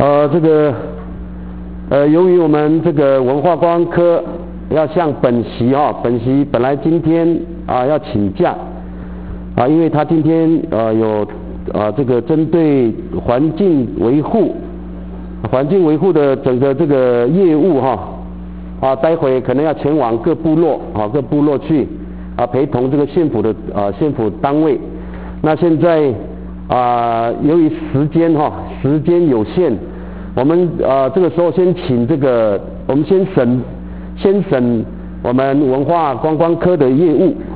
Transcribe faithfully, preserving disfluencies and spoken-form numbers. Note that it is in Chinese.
呃，这个呃，由于我们这个文化观光科要向本席哈、哦，本席本来今天啊要请假啊，因为他今天呃有啊这个针对环境维护、环境维护的整个这个业务哈啊，待会可能要前往各部落啊各部落去啊陪同这个县府的啊县府单位。那现在啊，由于时间哈、时间有限。我们呃这个时候先请这个，我们先审先审我们文化观光科的业务